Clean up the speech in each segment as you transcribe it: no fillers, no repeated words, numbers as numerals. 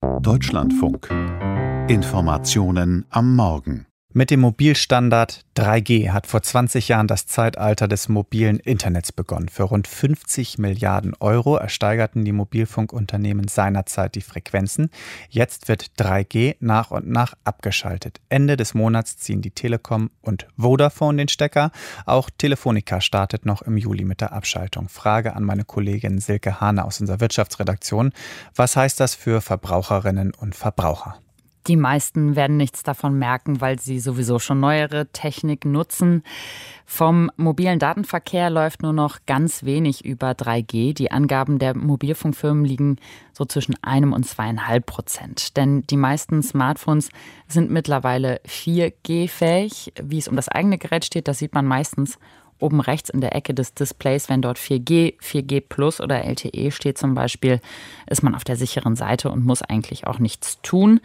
Deutschlandfunk. Informationen am Morgen. Mit dem Mobilstandard 3G hat vor 20 Jahren das Zeitalter des mobilen Internets begonnen. Für rund 50 Milliarden Euro ersteigerten die Mobilfunkunternehmen seinerzeit die Frequenzen. Jetzt wird 3G nach und nach abgeschaltet. Ende des Monats ziehen die Telekom und Vodafone den Stecker. Auch Telefonica startet noch im Juli mit der Abschaltung. Frage an meine Kollegin Silke Hane aus unserer Wirtschaftsredaktion. Was heißt das für Verbraucherinnen und Verbraucher? Die meisten werden nichts davon merken, weil sie sowieso schon neuere Technik nutzen. Vom mobilen Datenverkehr läuft nur noch ganz wenig über 3G. Die Angaben der Mobilfunkfirmen liegen so zwischen 1 und 2,5%. Denn die meisten Smartphones sind mittlerweile 4G-fähig. Wie es um das eigene Gerät steht, das sieht man meistens oben rechts in der Ecke des Displays. Wenn dort 4G, 4G Plus oder LTE steht zum Beispiel, ist man auf der sicheren Seite und muss eigentlich auch nichts tun.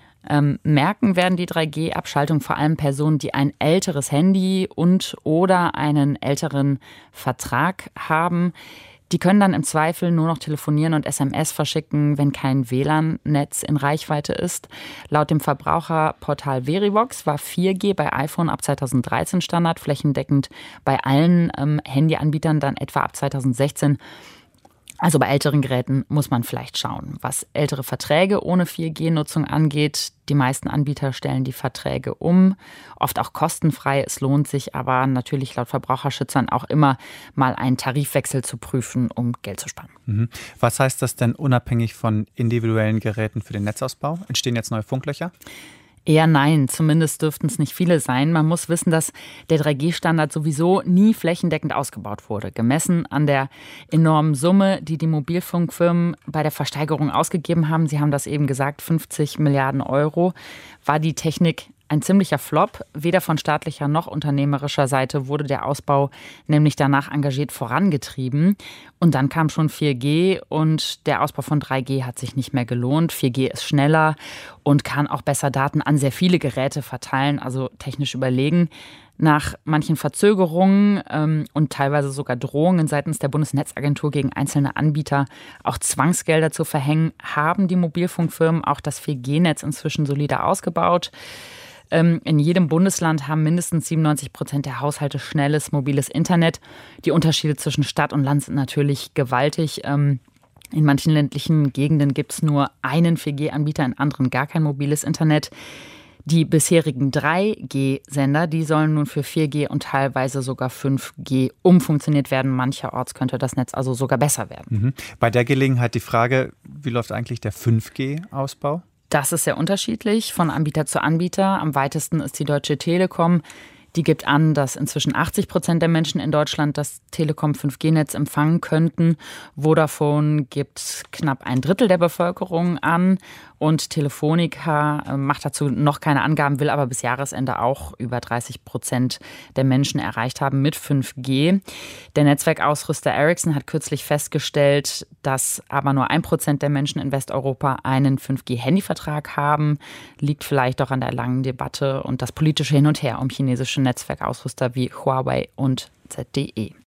Merken werden die 3G-Abschaltung vor allem Personen, die ein älteres Handy und oder einen älteren Vertrag haben. Die können dann im Zweifel nur noch telefonieren und SMS verschicken, wenn kein WLAN-Netz in Reichweite ist. Laut dem Verbraucherportal Verivox war 4G bei iPhone ab 2013 Standard, flächendeckend bei allen Handyanbietern dann etwa ab 2016. Also bei älteren Geräten muss man vielleicht schauen, was ältere Verträge ohne 4G-Nutzung angeht. Die meisten Anbieter stellen die Verträge um, oft auch kostenfrei. Es lohnt sich aber natürlich laut Verbraucherschützern auch immer mal einen Tarifwechsel zu prüfen, um Geld zu sparen. Was heißt das denn unabhängig von individuellen Geräten für den Netzausbau? Entstehen jetzt neue Funklöcher? Eher nein, zumindest dürften es nicht viele sein. Man muss wissen, dass der 3G-Standard sowieso nie flächendeckend ausgebaut wurde. Gemessen an der enormen Summe, die die Mobilfunkfirmen bei der Versteigerung ausgegeben haben, Sie haben das eben gesagt, 50 Milliarden Euro, war die Technik ein ziemlicher Flop. Weder von staatlicher noch unternehmerischer Seite wurde der Ausbau nämlich danach engagiert vorangetrieben. Und dann kam schon 4G und der Ausbau von 3G hat sich nicht mehr gelohnt. 4G ist schneller und kann auch besser Daten an sehr viele Geräte verteilen, also technisch überlegen. Nach manchen Verzögerungen und teilweise sogar Drohungen seitens der Bundesnetzagentur gegen einzelne Anbieter auch Zwangsgelder zu verhängen, haben die Mobilfunkfirmen auch das 4G-Netz inzwischen solider ausgebaut. In jedem Bundesland haben mindestens 97% der Haushalte schnelles mobiles Internet. Die Unterschiede zwischen Stadt und Land sind natürlich gewaltig. In manchen ländlichen Gegenden gibt es nur einen 4G-Anbieter, in anderen gar kein mobiles Internet. Die bisherigen 3G-Sender, die sollen nun für 4G und teilweise sogar 5G umfunktioniert werden. Mancherorts könnte das Netz also sogar besser werden. Bei der Gelegenheit die Frage, wie läuft eigentlich der 5G-Ausbau? Das ist sehr unterschiedlich von Anbieter zu Anbieter. Am weitesten ist die Deutsche Telekom. Die gibt an, dass inzwischen 80% der Menschen in Deutschland das Telekom 5G-Netz empfangen könnten. Vodafone gibt knapp 1/3 der Bevölkerung an. Und Telefonica macht dazu noch keine Angaben, will aber bis Jahresende auch über 30% der Menschen erreicht haben mit 5G. Der Netzwerkausrüster Ericsson hat kürzlich festgestellt, dass aber nur 1% der Menschen in Westeuropa einen 5G-Handyvertrag haben. Liegt vielleicht auch an der langen Debatte und das politische Hin und Her um chinesische Netzwerkausrüster wie Huawei und ZTE.